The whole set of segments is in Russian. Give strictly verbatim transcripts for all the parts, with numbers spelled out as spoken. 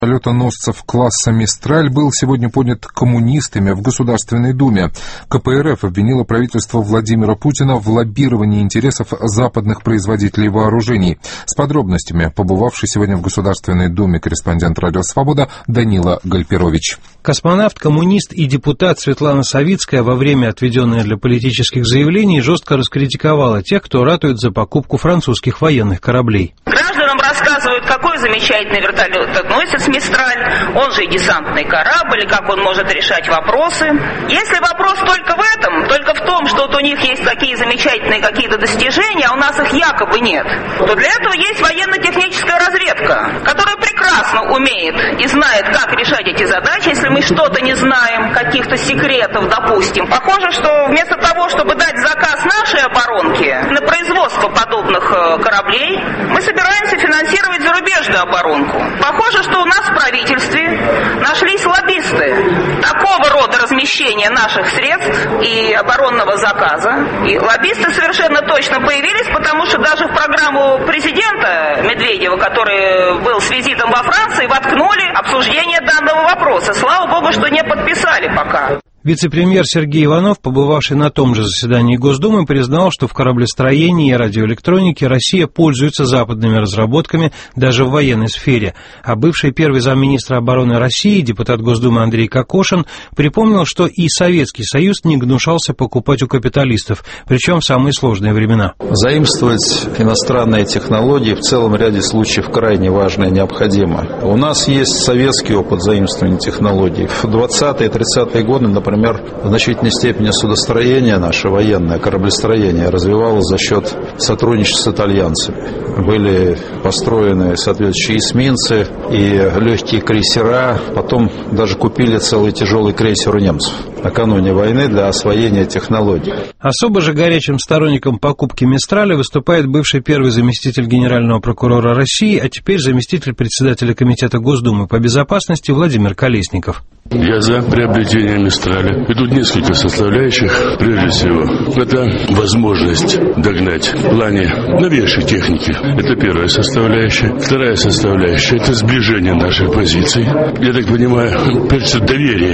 Летоносцев класса «Мистраль» был сегодня поднят коммунистами в Государственной Думе. ка пэ эр эф обвинила правительство Владимира Путина в лоббировании интересов западных производителей вооружений. С подробностями побывавший сегодня в Государственной Думе корреспондент «Радио Свобода» Данила Гальперович. Космонавт, коммунист и депутат Светлана Савицкая во время, отведенное для политических заявлений, жестко раскритиковала тех, кто ратует за покупку французских военных кораблей. Гражданам рассказывают, какой замечательный вертолетоносец «Мистраль», он же и десантный корабль, и как он может решать вопросы. Если вопрос только в этом, только в том, что вот у них есть такие замечательные какие-то достижения, а у нас их якобы нет, то для этого есть военно-техническая разведка, которая прекрасно умеет и знает, как решать эти задачи, если мы что-то не знаем, каких-то секретов, допустим. Похоже, что вместо того, чтобы дать заказ нашей оборонке на производство подобных кораблей, мы собираемся финансировать зарубежную оборонку. Похоже, что у нас в правительстве нашлись лоббисты такого рода размещения наших средств и оборонного заказа. И лоббисты совершенно точно появились, потому что даже в программу президента Медведева, который был с визитом во Франции, воткнули обсуждение данного вопроса. Слава богу, что не подписали пока. Вице-премьер Сергей Иванов, побывавший на том же заседании Госдумы, признал, что в кораблестроении и радиоэлектронике Россия пользуется западными разработками даже в военной сфере. А бывший первый замминистра обороны России, депутат Госдумы Андрей Кокошин, припомнил, что и Советский Союз не гнушался покупать у капиталистов, причем в самые сложные времена. Заимствовать иностранные технологии в целом ряде случаев крайне важно и необходимо. У нас есть советский опыт заимствования технологий. В двадцатые-тридцатые годы, например, Например, в значительной степени судостроение наше, военное кораблестроение, развивалось за счет сотрудничества с итальянцами. Были построены соответствующие эсминцы и легкие крейсера. Потом даже купили целый тяжелый крейсер у немцев накануне войны для освоения технологий. Особо же горячим сторонником покупки «Мистраля» выступает бывший первый заместитель генерального прокурора России, а теперь заместитель председателя Комитета Госдумы по безопасности Владимир Колесников. Я за приобретение «Мистраля». И тут несколько составляющих. Прежде всего, это возможность догнать в плане новейшей техники. Это первая составляющая. Вторая составляющая – это сближение наших позиций. Я так понимаю, прежде всего, доверие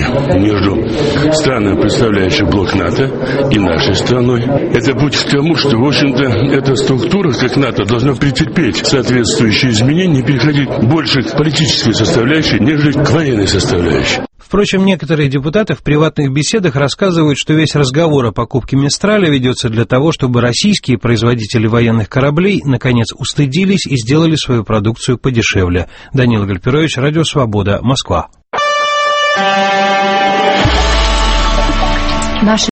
между странами, представляющими блок НАТО, и нашей страной. Это путь к тому, что, в общем-то, эта структура, как НАТО, должна претерпеть соответствующие изменения и переходить больше к политической составляющей, нежели к военной составляющей. Впрочем, некоторые депутаты в приватных беседах рассказывают, что весь разговор о покупке «Мистраля» ведется для того, чтобы российские производители военных кораблей наконец устыдились и сделали свою продукцию подешевле. Данила Гальперович, Радио Свобода, Москва.